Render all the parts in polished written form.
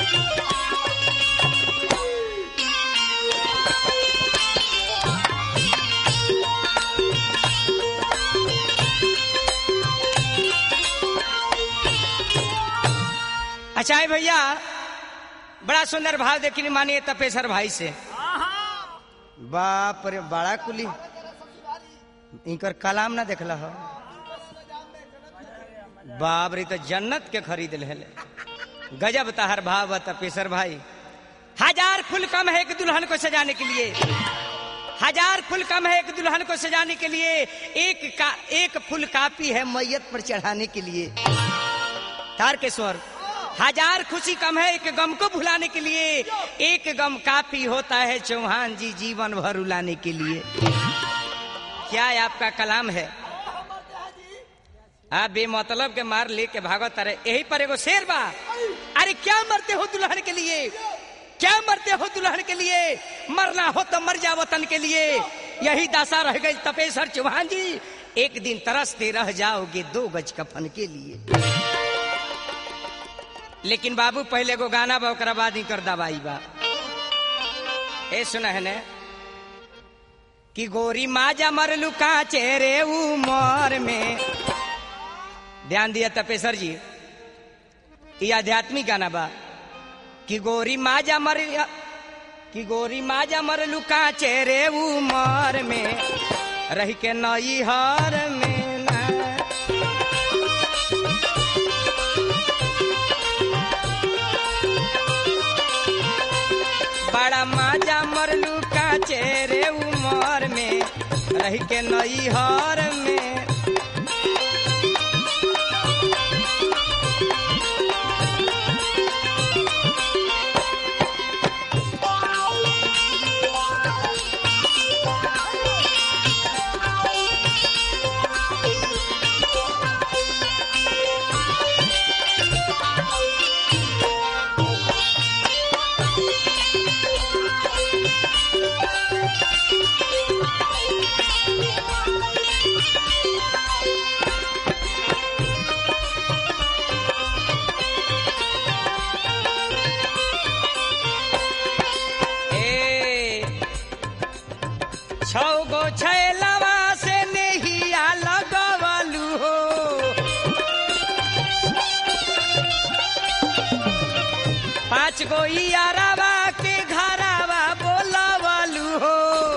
अच्छा है भैया, बड़ा सुंदर भाव देखी मानिए तपेश्वर भाई से। बाप रे, बड़ा कुली इनकर कलाम ना देखला हो। बाप रे, तो जन्नत के खरीद ले। गजब तहर भाव तपेश्वर भाई। 1000 फूल कम है एक दुल्हन को सजाने के लिए, 1000 फूल कम है एक दुल्हन को सजाने के लिए, एक फूल काफी है मैयत पर चढ़ाने के लिए। तारकेश्वर, 1000 खुशी कम है एक गम को भुलाने के लिए, एक गम काफी होता है चौहान जी जीवन भर रुलाने के लिए। क्या आपका कलाम है? आप बेमतलब के मार लेके भागत रहे। यही पर एगो शेर बा, अरे क्या मरते हो दुल्हन के लिए, क्या मरते हो दुल्हन के लिए, मरना हो तो मर जा वतन के लिए। यही दशा रह गई तपेश्वर चौहान जी, एक दिन तरसते रह जाओगे 2 गज कफन के लिए। लेकिन बाबू पहले को गाना बा, ओकरा बाद ही कर दवाई बा। ए सुना है ने कि गोरी माजा मरलू काचे रे उमर में। ध्यान दिया तपेश्वर जी, ये आध्यात्मिक गाना बा कि गोरी माजा मरलू काचे रे उमर में, रही के नई हर में ना। बड़ा माजा मरलू काचे रे उमर में, रही के नई हर में। छैलवा से नहिया लगवलू हो, 5 गो यारवा के घरवा बोलवलू हो।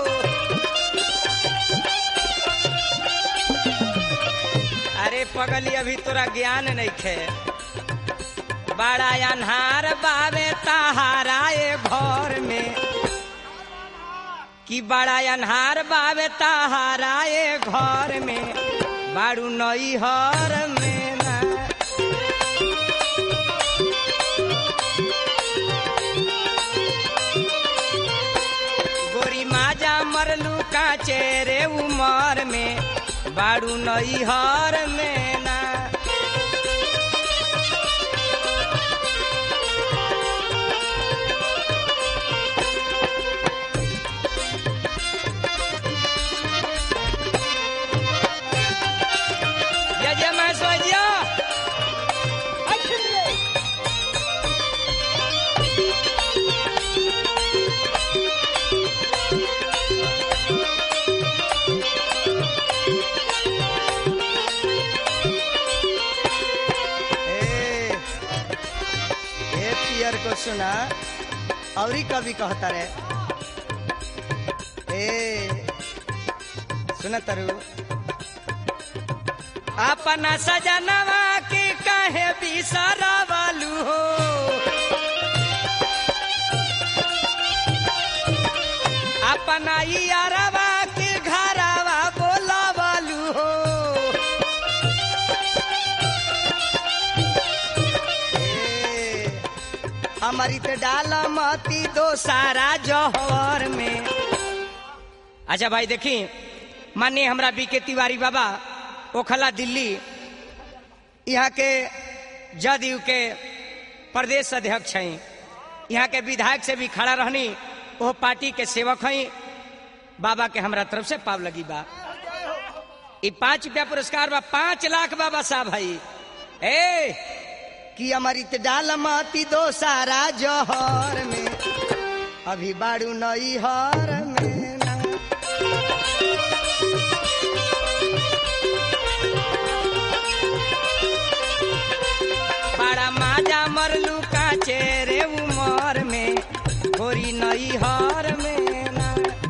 अरे पगली, अभी तोरा ज्ञान नहीं खे। बड़ा अन्हार बावे तहारा घर में, कि बड़ा अन्हार बावे तहारा घर में, बारू नई हर में ना। गोरी माजा मरलू काचे रे उमर में, बारू नई हर में ना। को सुना और कभी कहता रे। ए सुना तरु, अपना सजनवा के कहे बिसरवलू हो, अपना यारवा के घरवा बोलवलू हो। हमारी ते डाला मती दो सारा जौहर में। अच्छा भाई देखी, माननीय हमरा बीके तिवारी बाबा ओखला दिल्ली, यहाँ के जदयू के प्रदेश अध्यक्ष हैं, यहाँ के विधायक से भी खड़ा रहनी, वो पार्टी के सेवक हैं। बाबा के हमरा तरफ से पाव लगी बा। ये 5 रुपया पुरस्कार बा, 5 लाख बाबा साहब भाई। कि अमृत डाल मती दो सारा जहर में अभी बाड़ू नई हर में ना। बड़ा माजा मरलू काचे रे उमर में गोरी नई हर में ना।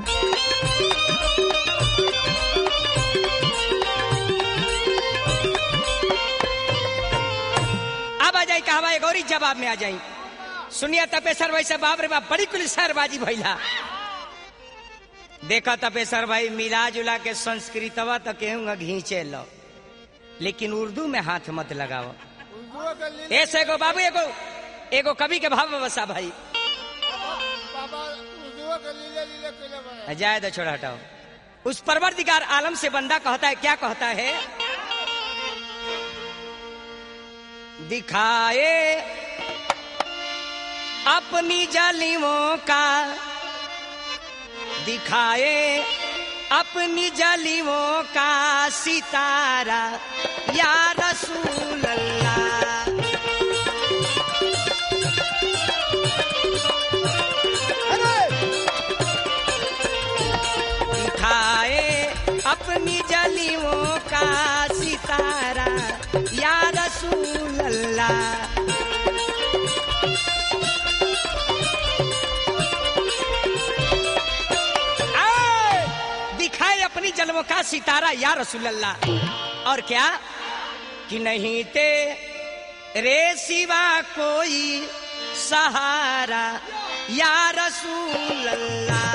अब आ जाई कहवा गौरी जवाब में आ जाई। सुनिए तपेश्वर भाई से बाप रे बाप बड़ी कुल शहरबाजी भैला। देखा तपेश्वर भाई मिला जुला के संस्कृतवा तो कहूंगा घींचे लो लेकिन उर्दू में हाथ मत लगाओ। ऐसे को बाबू एगो कवि के भाव बसा भाई जाए तो छोड़ा हटाओ। उस परवरदिगार आलम से बंदा कहता है क्या कहता है दिखाए अपनी जालिमों का दिखाए अपनी जालिमों का सितारा या रसूल अल्लाह। दिखाए अपनी जालिमों का सितारा या रसूल अल्लाह। अपनी जन्मों का सितारा या रसूल अल्लाह। और क्या कि नहीं तेरे सिवा कोई सहारा या रसूल अल्लाह।